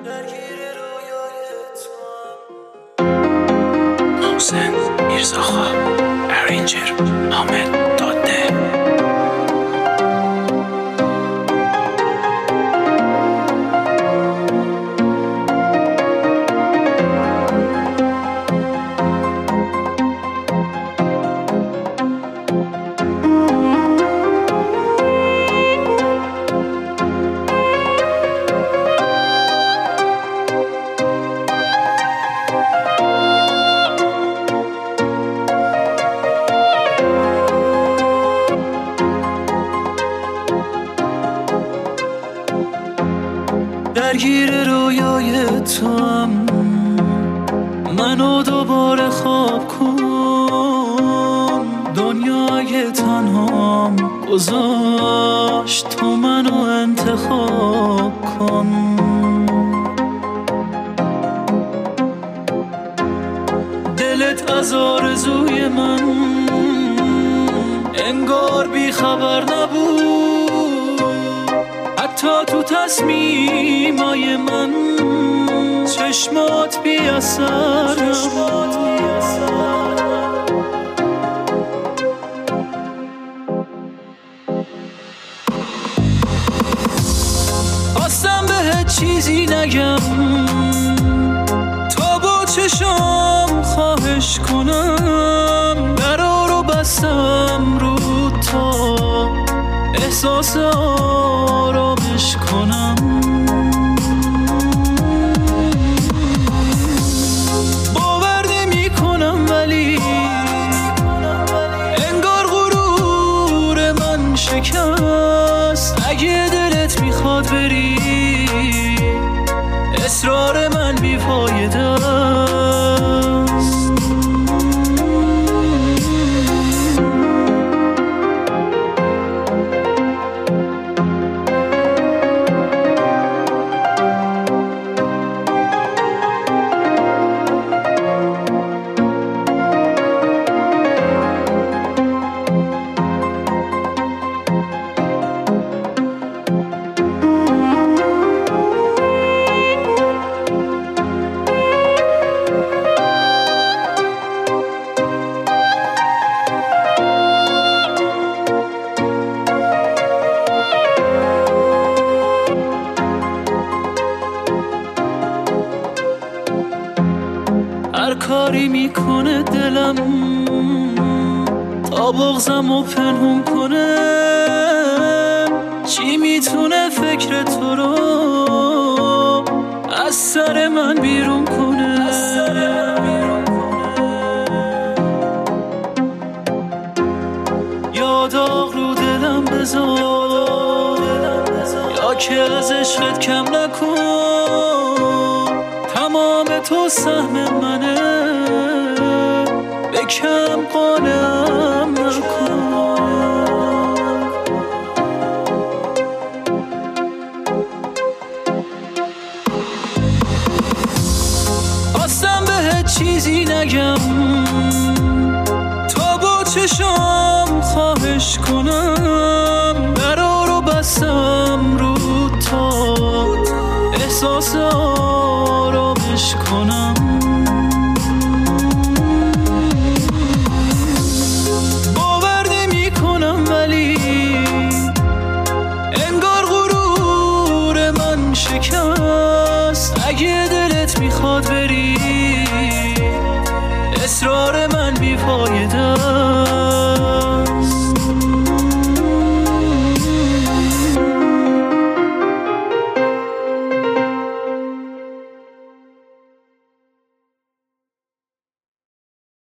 درگیر رویای تو محسن میرزاخواه، ارنجر حامد داده. درگیر رویای توام، منو دوباره خواب کن. دنیای تنهام گذاشت، تو منو انتخاب کن. دلت از آرزوی من انگار بی خبر نبود، حتی تو تصمیمای من چشمات بی اثر نبود. خواستم بهت چیزی نگم، تا با چشام خواهش کنم. درا رو بستم رو تا احساس آرامش کنم. باور نمی کنم ولی انگار غرور من شکست. اگه دلت میخواد بری، اصرار من بیفایده است. هر کاری میکنه دلم تا بغضمو پنهون کنه. چی میتونه فکر تو رو از سر من بیرون کنه؟ یا داغ رو دلم بذار، یا که از عشقت کم نکن. تمام تو سهم منه، به کم قانعم نکن. خواستم بهت چیزی نگم، تا با چشام خواهش کنم. درا رو بستم رو تا احساس آرامش کنم. باور نمی کنم ولی انگار غرور من شکست.